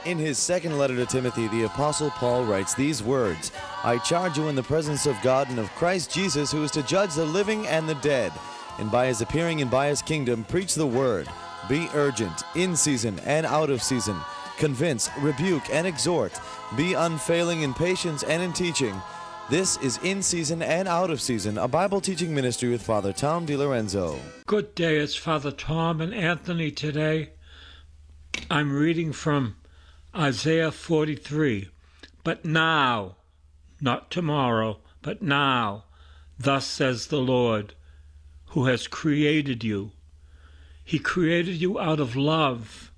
In his second letter to Timothy, the Apostle Paul writes these words, I charge you in the presence of God and of Christ Jesus, who is to judge the living and the dead, and by his appearing and by his kingdom, preach the word. Be urgent, in season and out of season. Convince, rebuke, and exhort. Be unfailing in patience and in teaching. This is In Season and Out of Season, a Bible teaching ministry with Father Tom DiLorenzo. Good day, it's Father Tom and Anthony today. I'm reading from Isaiah 43. But now, not tomorrow, but now, thus says the Lord, who has created you. He created you out of love.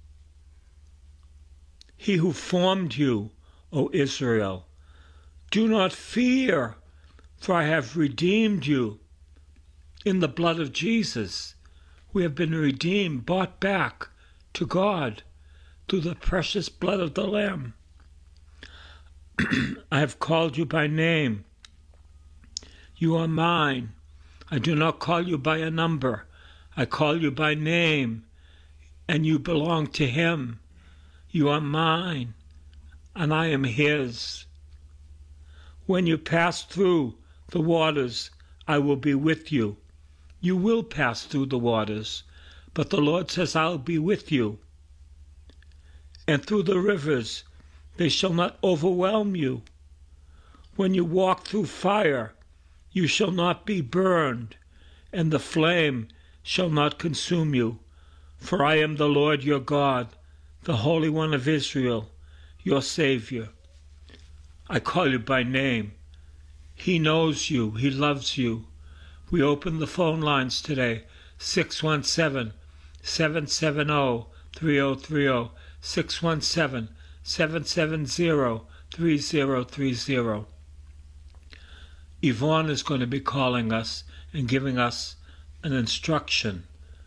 He who formed you, O Israel. Do not fear, for I have redeemed you. In the blood of Jesus, we have been redeemed, bought back to God through the precious blood of the Lamb. I have called you by name. You are mine. I do not call you by a number. I call you by name, and you belong to him. You are mine, and I am his. When you pass through the waters, I will be with you. You will pass through the waters, but the Lord says, I'll be with you. And through the rivers, they shall not overwhelm you. When you walk through fire, you shall not be burned, and the flame shall not consume you. For I am the Lord your God, the Holy One of Israel, your Savior. I call you by name. He knows you. He loves you. We open the phone lines today, 617-770-3030, 617-770-3030. Yvonne is going to be calling us and giving us an instruction,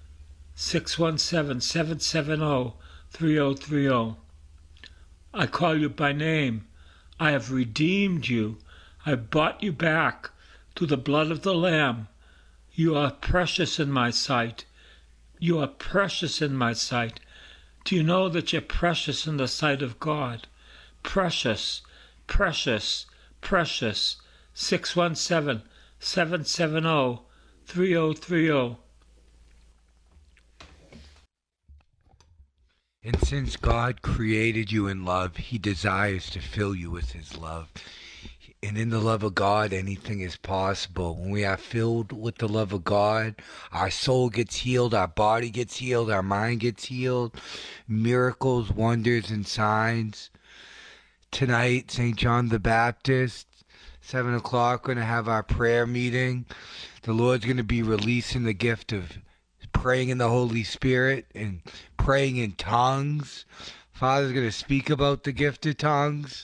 617-770-3030. I call you by name. I have redeemed you. I bought you back through the blood of the Lamb. You are precious in my sight. You are precious in my sight. Do you know that you're precious in the sight of God? Precious, precious, precious. 617-770-3030. And since God created you in love, he desires to fill you with his love. And in the love of God, anything is possible. When we are filled with the love of God, our soul gets healed, our body gets healed, our mind gets healed. Miracles, wonders, and signs. Tonight, St. John the Baptist, 7 o'clock, we're going to have our prayer meeting. The Lord's going to be releasing the gift of praying in the Holy Spirit and praying in tongues. Father's going to speak about the gift of tongues.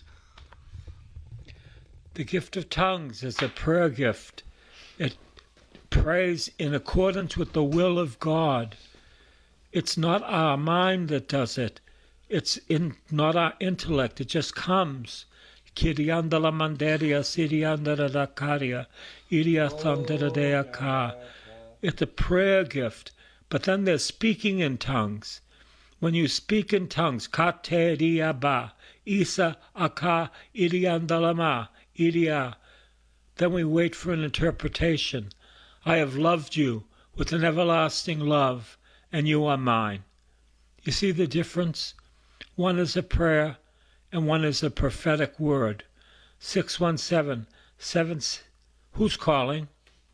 The gift of tongues is a prayer gift. It prays in accordance with the will of God. It's not our mind that does it. It's not our intellect. It just comes. Kiriandala manderia siriandara dakaria iria thamdara ka. It's a prayer gift. But then there's speaking in tongues. When you speak in tongues, kateria ba, isa aka iriandalama, iria. Then we wait for an interpretation. I have loved you with an everlasting love, and you are mine. You see the difference? One is a prayer, and one is a prophetic word. 617-7... Who's calling?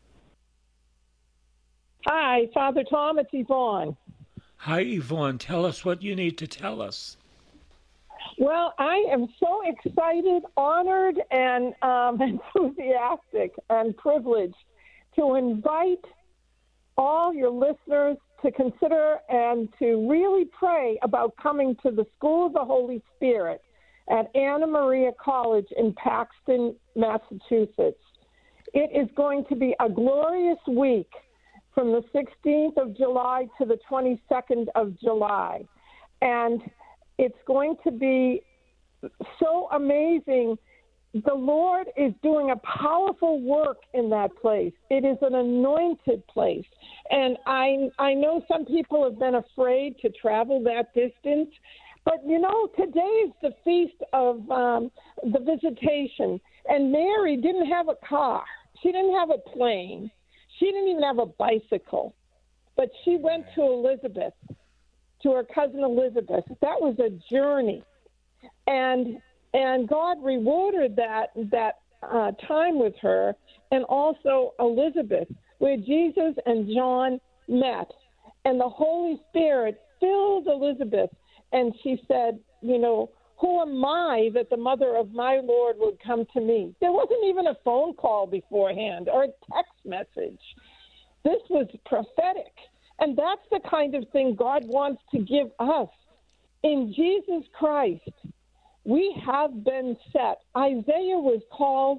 Hi, Father Tom, it's Yvonne. Hi, Yvonne. Tell us what you need to tell us. Well, I am so excited, honored, and enthusiastic and privileged to invite all your listeners to consider and to really pray about coming to the School of the Holy Spirit at Anna Maria College in Paxton, Massachusetts. It is going to be a glorious week from the 16th of July to the 22nd of July. And it's going to be so amazing. The Lord is doing a powerful work in that place. It is an anointed place. And I know some people have been afraid to travel that distance, But, today is the feast of the visitation, and Mary didn't have a car. She didn't have a plane. She didn't even have a bicycle. But she went to Elizabeth, to her cousin Elizabeth. That was a journey. And God rewarded that time with her, and also Elizabeth, where Jesus and John met. And the Holy Spirit filled Elizabeth, and she said, who am I that the mother of my Lord would come to me? There wasn't even a phone call beforehand or a text message. This was prophetic. And that's the kind of thing God wants to give us. In Jesus Christ, we have been set. Isaiah was called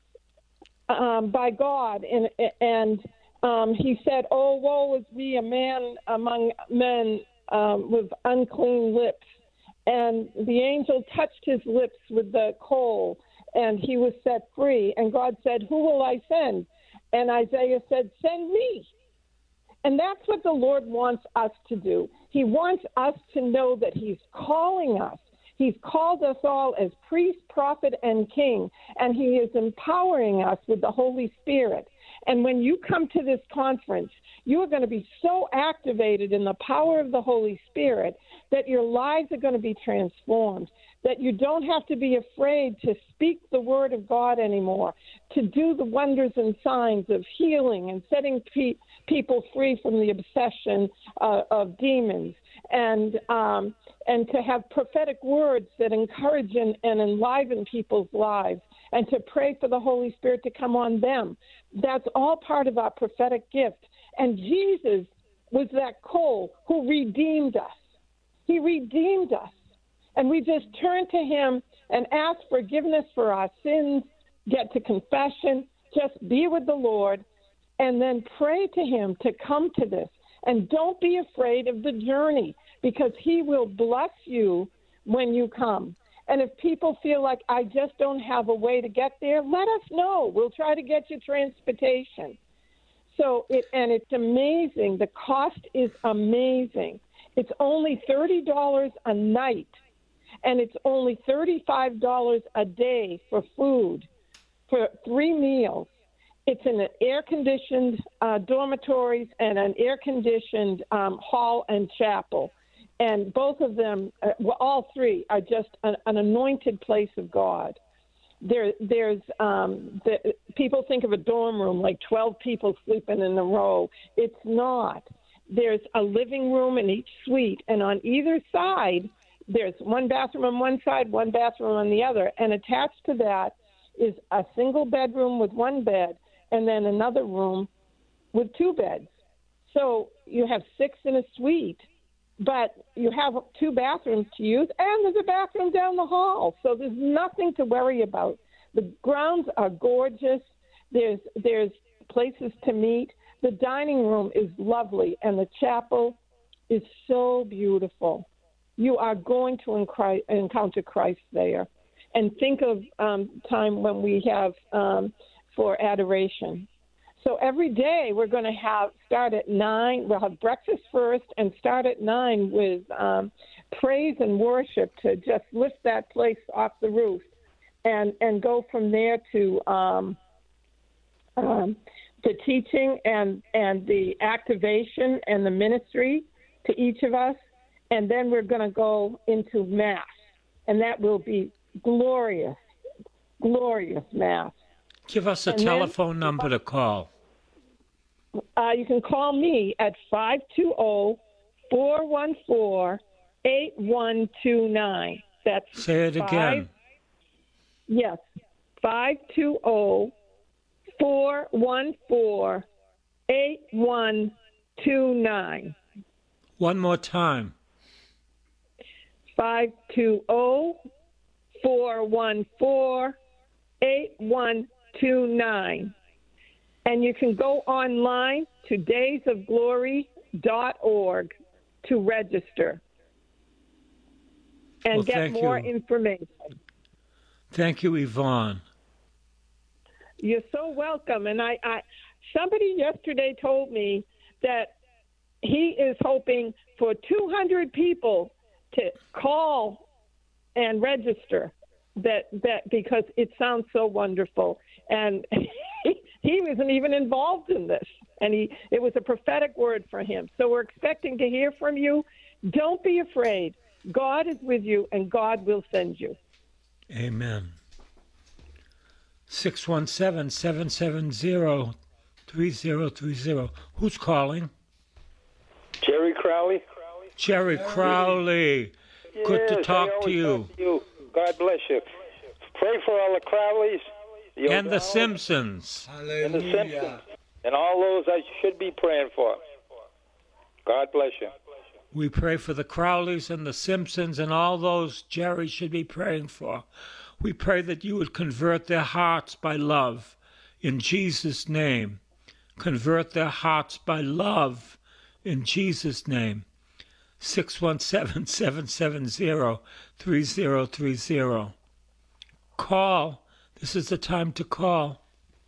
by God, and he said, "Oh, woe is me, a man among men with unclean lips." And the angel touched his lips with the coal, and he was set free. And God said, "Who will I send?" And Isaiah said, "Send me." And that's what the Lord wants us to do. He wants us to know that he's calling us. He's called us all as priest, prophet, and king, and he is empowering us with the Holy Spirit. And when you come to this conference, you are going to be so activated in the power of the Holy Spirit that your lives are going to be transformed, that you don't have to be afraid to speak the word of God anymore, to do the wonders and signs of healing and setting people free from the obsession of demons, and to have prophetic words that encourage and enliven people's lives, and to pray for the Holy Spirit to come on them. That's all part of our prophetic gift. And Jesus was that coal who redeemed us. He redeemed us. And we just turn to him and ask forgiveness for our sins, get to confession, just be with the Lord, and then pray to him to come to this. And don't be afraid of the journey, because he will bless you when you come. And if people feel like, I just don't have a way to get there, let us know. We'll try to get you transportation. It's amazing. The cost is amazing. It's only $30 a night, and it's only $35 a day for food, for 3 meals. It's in an air-conditioned dormitories and an air-conditioned hall and chapel. And both of them, all 3, are just an anointed place of God. People think of a dorm room like 12 people sleeping in a row. It's not. There's a living room in each suite, and on either side, there's one bathroom on one side, one bathroom on the other. And attached to that is a single bedroom with 1 bed, and then another room with 2 beds. So you have 6 in a suite, but you have 2 bathrooms to use, and there's a bathroom down the hall. So there's nothing to worry about. The grounds are gorgeous. There's places to meet. The dining room is lovely, and the chapel is so beautiful. You are going to encounter Christ there. And think of time when we have for adoration. So every day we're going to start at 9. We'll have breakfast first and start at 9 with praise and worship to just lift that place off the roof, and go from there to the teaching and the activation and the ministry to each of us. And then we're going to go into Mass, and that will be glorious, glorious Mass. Give us a telephone number to call. You can call me at 520-414-8129. Say it again. Yes, 520-414-8129. One more time. 520-414-8129. And you can go online to daysofglory.org to register and get more information. Thank you, Yvonne. You're so welcome. And I somebody yesterday told me that he is hoping for 200 people to call and register that because it sounds so wonderful. And he wasn't even involved in this, and it was a prophetic word for him. So we're expecting to hear from you. Don't be afraid. God is with you, and God will send you. Amen. 617-770-3030. Who's calling? Jerry Crowley. Jerry Crowley. Good to talk to you. God bless you. Pray for all the Crowleys. And the Simpsons. And the Simpsons. And all those I should be praying for. God bless you. We pray for the Crowleys and the Simpsons and all those Jerry should be praying for. We pray that you would convert their hearts by love. In Jesus' name. Convert their hearts by love. In Jesus' name. 617-770-3030. Call. This is the time to call.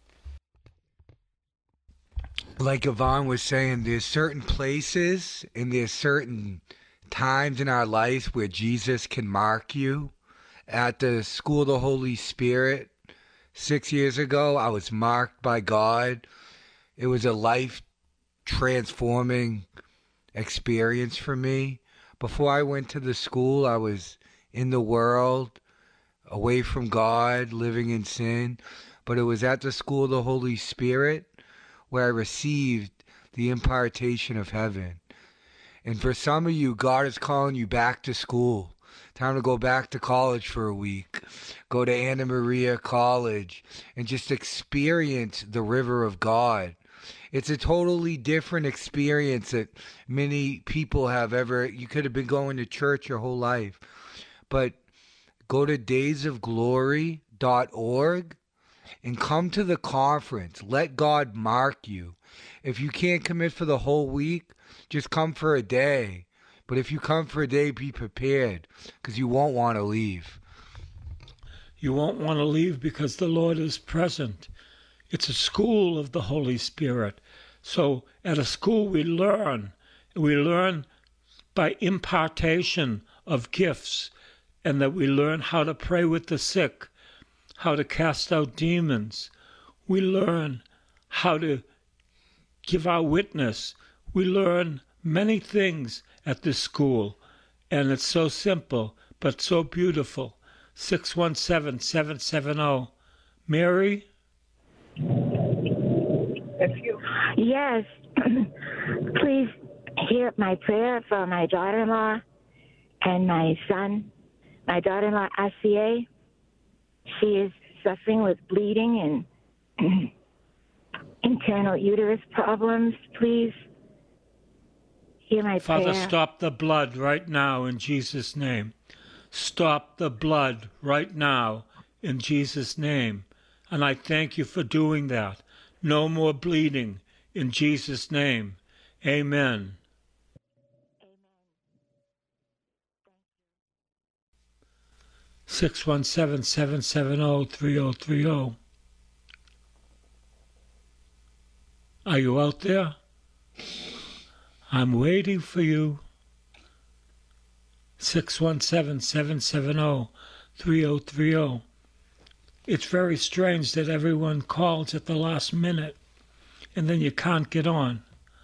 Like Yvonne was saying, there's certain places and there's certain times in our lives where Jesus can mark you. At the School of the Holy Spirit 6 years ago, I was marked by God. It was a life-transforming experience for me. Before I went to the school, I was in the world, away from God, living in sin. But it was at the School of the Holy Spirit where I received the impartation of heaven. And for some of you, God is calling you back to school. Time to go back to college for a week. Go to Anna Maria College and just experience the river of God. It's a totally different experience that many people have ever. You could have been going to church your whole life. But go to daysofglory.org and come to the conference. Let God mark you. If you can't commit for the whole week, just come for a day. But if you come for a day, be prepared, because you won't want to leave. You won't want to leave because the Lord is present. It's a school of the Holy Spirit. So at a school we learn. We learn by impartation of gifts, and that we learn how to pray with the sick, how to cast out demons. We learn how to give our witness. We learn many things at this school, and it's so simple, but so beautiful. 617-770. Mary? Yes. Please hear my prayer for my daughter-in-law and my son. My daughter-in-law, Asiye, she is suffering with bleeding and internal uterus problems. Please hear my prayer. Father, stop the blood right now in Jesus' name. Stop the blood right now in Jesus' name. And I thank you for doing that. No more bleeding in Jesus' name. Amen. 617-770-3030. Are you out there? I'm waiting for you. 617-770-3030. It's very strange that everyone calls at the last minute and then you can't get on.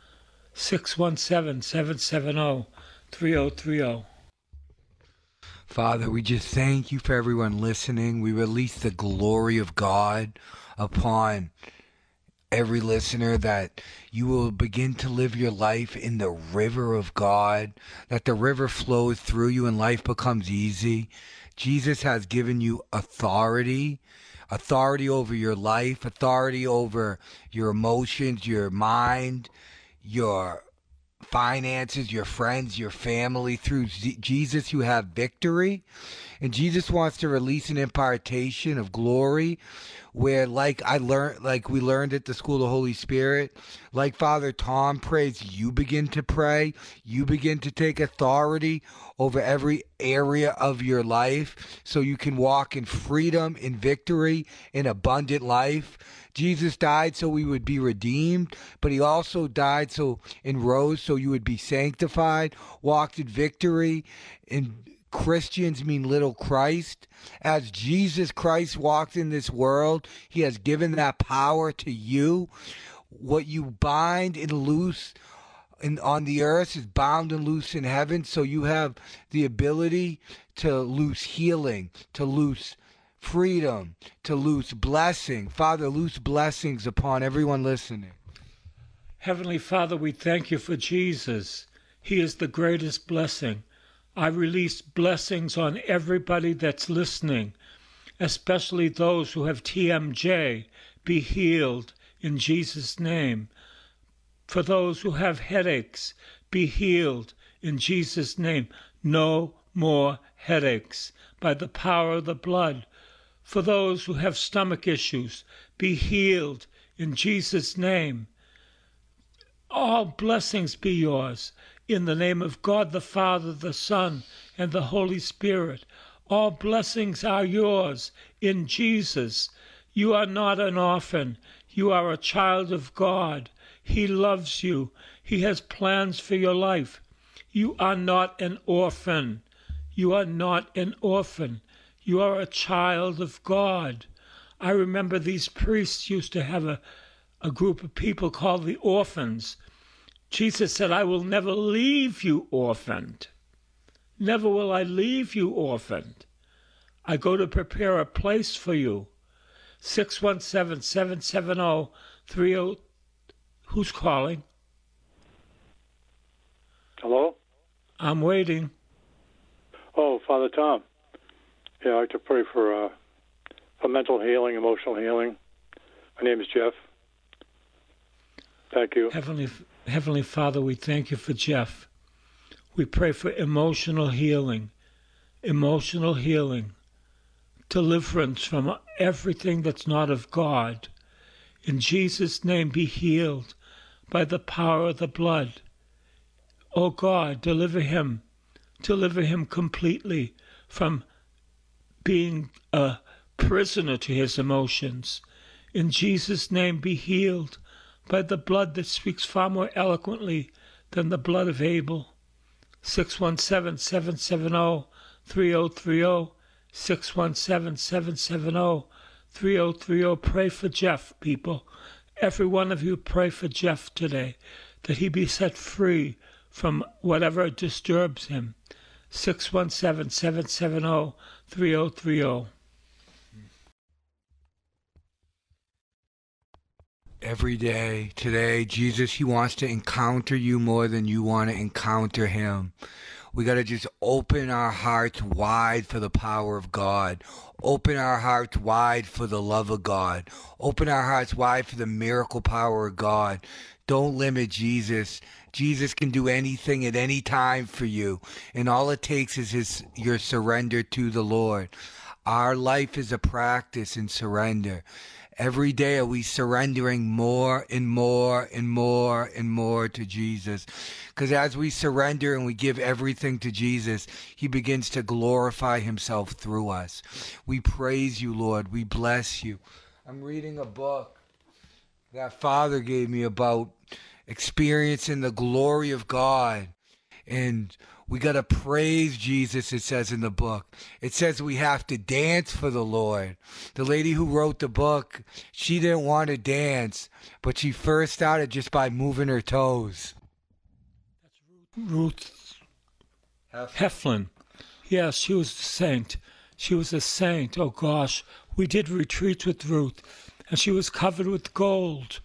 617-770-3030. Father, we just thank you for everyone listening. We release the glory of God upon every listener, that you will begin to live your life in the river of God, that the river flows through you and life becomes easy. Jesus has given you authority over your life, authority over your emotions, your mind, your finances, your friends, your family. Through Jesus, you have victory. And Jesus wants to release an impartation of glory where, like we learned at the School of the Holy Spirit, like Father Tom prays, you begin to pray. You begin to take authority over every area of your life so you can walk in freedom, in victory, in abundant life. Jesus died so we would be redeemed, but he also died and rose so you would be sanctified, walked in victory. And Christians mean little Christ. As Jesus Christ walked in this world, he has given that power to you. What you bind and loose on the earth is bound and loose in heaven. So you have the ability to loose healing, to loose freedom, to loose blessing. Father, loose blessings upon everyone listening. Heavenly Father, we thank you for Jesus. He is the greatest blessing. I release blessings on everybody that's listening, especially those who have TMJ. Be healed in Jesus' name. For those who have headaches, be healed in Jesus' name. No more headaches by the power of the blood. For those who have stomach issues, be healed in Jesus' name. All blessings be yours in the name of God the Father, the Son, and the Holy Spirit. All blessings are yours in Jesus. You are not an orphan. You are a child of God. He loves you. He has plans for your life. You are not an orphan. You are not an orphan. You are a child of God. I remember these priests used to have a group of people called the orphans. Jesus said, I will never leave you orphaned. Never will I leave you orphaned. I go to prepare a place for you. 617-770-30. Who's calling? Hello? I'm waiting. Oh, Father Tom. Yeah, I'd like to pray for mental healing, emotional healing. My name is Jeff. Thank you. Heavenly Father, we thank you for Jeff. We pray for emotional healing, deliverance from everything that's not of God. In Jesus' name, be healed by the power of the blood. Oh God, deliver him completely from being a prisoner to his emotions. In Jesus' name, be healed by the blood that speaks far more eloquently than the blood of Abel. 617-770-3030, 617-770-3030. Pray for Jeff, people. Every one of you pray for Jeff today, that he be set free from whatever disturbs him. 617-770-3030. Every day, today, Jesus, he wants to encounter you more than you want to encounter him. We got to just open our hearts wide for the power of God. Open our hearts wide for the love of God. Open our hearts wide for the miracle power of God. Don't limit Jesus. Jesus can do anything at any time for you. And all it takes is your surrender to the Lord. Our life is a practice in surrender. Every day are we surrendering more and more and more and more to Jesus. Because as we surrender and we give everything to Jesus, he begins to glorify himself through us. We praise you, Lord. We bless you. I'm reading a book that Father gave me about experiencing the glory of God. And we got to praise Jesus, it says in the book. It says we have to dance for the Lord. The lady who wrote the book, she didn't want to dance, but she first started just by moving her toes. That's Ruth Heflin. Yes, she was a saint. She was a saint. Oh, gosh. We did retreats with Ruth, and she was covered with gold.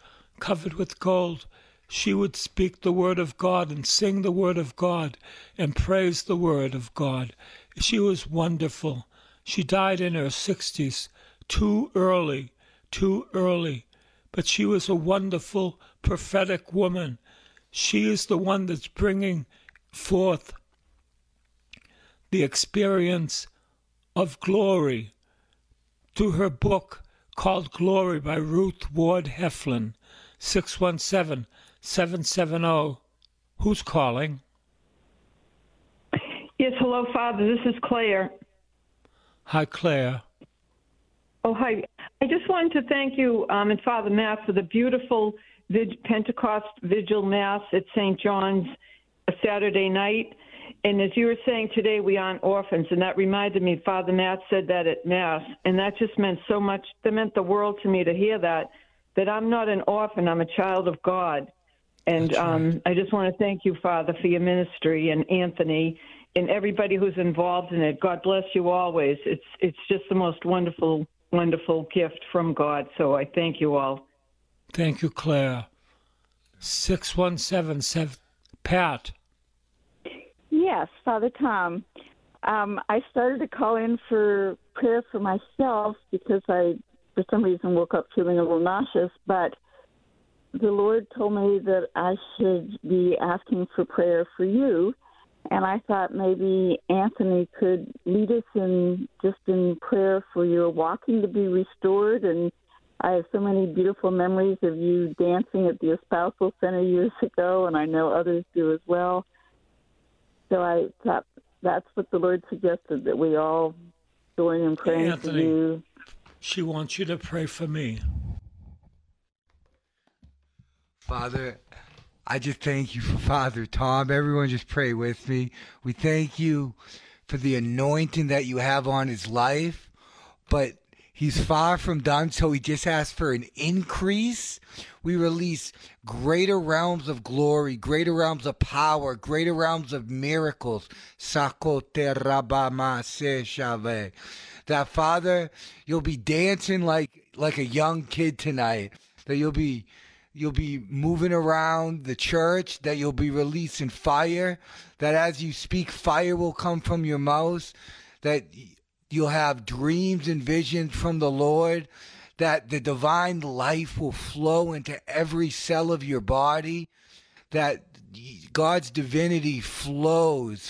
She would speak the word of God and sing the word of God and praise the word of God. She was wonderful. She died in her 60s, too early. But she was a wonderful prophetic woman. She is the one that's bringing forth the experience of glory through her book called Glory by Ruth Ward Heflin. 617-770. Who's calling? Yes, hello, Father. This is Claire. Hi, Claire. Oh, hi. I just wanted to thank you and Father Matt for the beautiful Pentecost Vigil Mass at St. John's Saturday night. And as you were saying today, we aren't orphans, and that reminded me, Father Matt said that at Mass, and that just meant so much. That meant the world to me to hear that I'm not an orphan, I'm a child of God. And right. I just want to thank you, Father, for your ministry, and Anthony, and everybody who's involved in it. God bless you always. It's just the most wonderful gift from God. So I thank you all. Thank you, Claire. 6177, Pat. Yes, Father Tom. I started to call in for prayer for myself because I, for some reason, woke up feeling a little nauseous, but the Lord told me that I should be asking for prayer for you. And I thought maybe Anthony could lead us in prayer for your walking to be restored. And I have so many beautiful memories of you dancing at the Espousal Center years ago, and I know others do as well. So I thought that's what the Lord suggested, that we all join in praying for you. She wants you to pray for me. Father, I just thank you for Father Tom. Everyone just pray with me. We thank you for the anointing that you have on his life, but he's far from done, so he just asks for an increase. We release greater realms of glory, greater realms of power, greater realms of miracles. That, Father, you'll be dancing like a young kid tonight, that you'll be moving around the church, that you'll be releasing fire, that as you speak, fire will come from your mouth, that you'll have dreams and visions from the Lord, that the divine life will flow into every cell of your body, that God's divinity flows,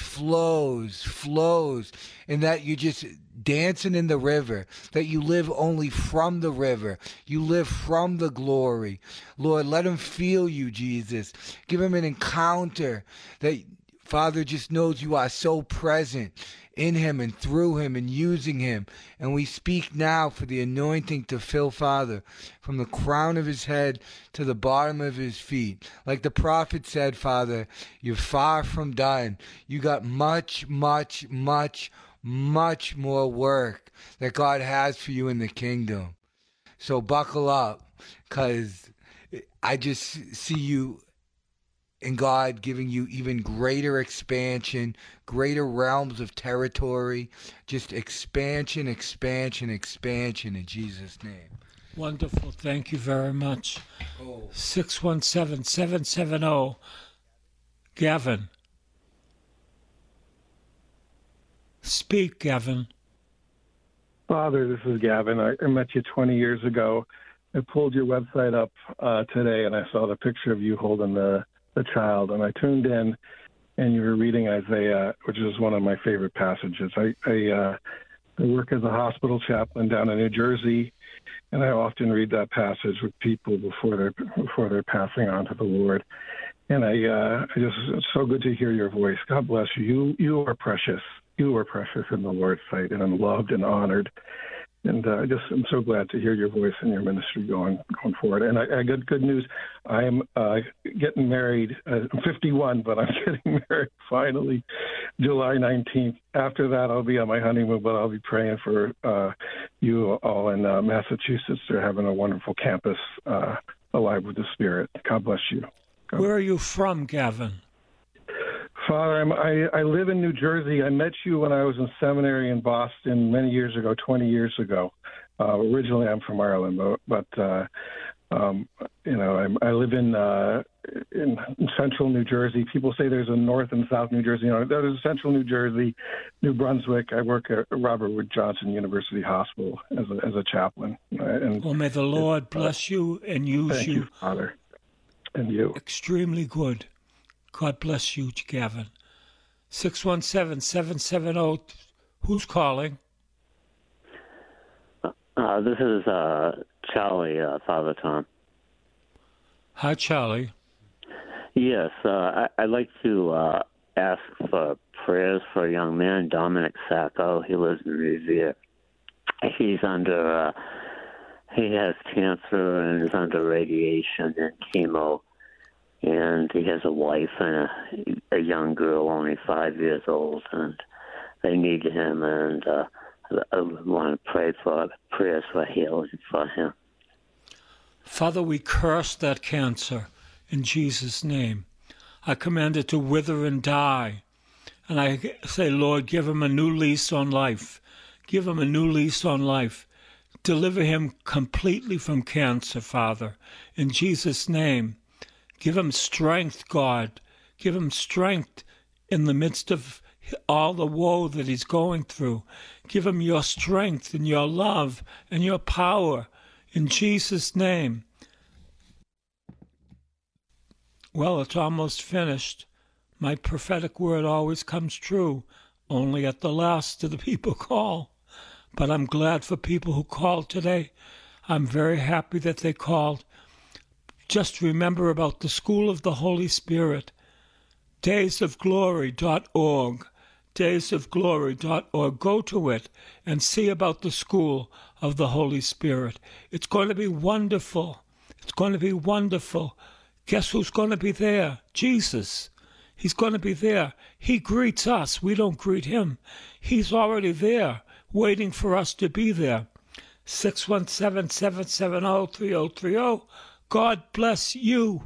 and that you're just dancing in the river, that you live only from the river. You live from the glory. Lord, let him feel you, Jesus. Give him an encounter that, Father, just knows you are so present in him and through him and using him. And we speak now for the anointing to fill Father from the crown of his head to the bottom of his feet. Like the prophet said, Father, you're far from done. You got much more work that God has for you in the kingdom. So buckle up, because I just see you and God giving you even greater expansion, greater realms of territory, just expansion in Jesus' name. Wonderful. Thank you very much. 617-770, Gavin. Speak, Gavin. Father, this is Gavin. I met you 20 years ago. I pulled your website up today, and I saw the picture of you holding the child, and I tuned in, and you were reading Isaiah, which is one of my favorite passages. I work as a hospital chaplain down in New Jersey, and I often read that passage with people before they're passing on to the Lord. And it's so good to hear your voice. God bless you. You are precious. You are precious in the Lord's sight, and loved and honored. And I'm so glad to hear your voice and your ministry going forward. And I got good news. I am getting married. I'm 51, but I'm getting married finally July 19th. After that, I'll be on my honeymoon, but I'll be praying for you all in Massachusetts. They're having a wonderful campus alive with the Spirit. God bless you. Where are you from, Gavin? Father, I live in New Jersey. I met you when I was in seminary in Boston many years ago, 20 years ago. Originally, I'm from Ireland, but I live in central New Jersey. People say there's a north and south New Jersey. There's central New Jersey, New Brunswick. I work at Robert Wood Johnson University Hospital as a chaplain. Well, may the Lord bless you and use you, Father, and you. Extremely good. God bless you, Gavin. 617-770. Who's calling? This is Charlie, Father Tom. Hi, Charlie. Yes, I'd like to ask for prayers for a young man, Dominic Sacco. He lives in Revere. he's under, he has cancer and is under radiation and chemo. And he has a wife and a young girl, only 5 years old, and they need him. And I want to pray for prayers for healing for him. Father, we curse that cancer in Jesus' name. I command it to wither and die. And I say, Lord, give him a new lease on life. Give him a new lease on life. Deliver him completely from cancer, Father, in Jesus' name. Give him strength, God. Give him strength in the midst of all the woe that he's going through. Give him your strength and your love and your power in Jesus' name. Well, it's almost finished. My prophetic word always comes true. Only at the last do the people call. But I'm glad for people who called today. I'm very happy that they called. Just remember about the School of the Holy Spirit. daysofglory.org. daysofglory.org. Go to it and see about the School of the Holy Spirit. It's going to be wonderful. It's going to be wonderful. Guess who's going to be there? Jesus. He's going to be there. He greets us. We don't greet him. He's already there, waiting for us to be there. 617-770-3030. God bless you.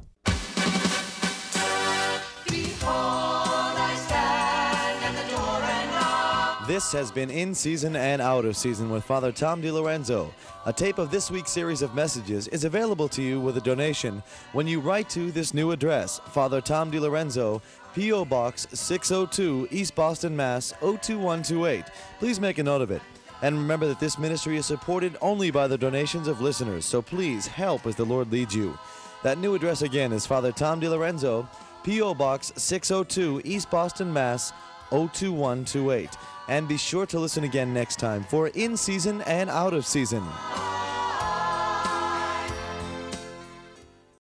This has been In Season and Out of Season with Father Tom DiLorenzo. A tape of this week's series of messages is available to you with a donation when you write to this new address, Father Tom DiLorenzo, P.O. Box 602, East Boston, Mass. 02128. Please make a note of it. And remember that this ministry is supported only by the donations of listeners, so please help as the Lord leads you. That new address again is Father Tom DiLorenzo, P.O. Box 602, East Boston, Mass. 02128. And be sure to listen again next time for In Season and Out of Season.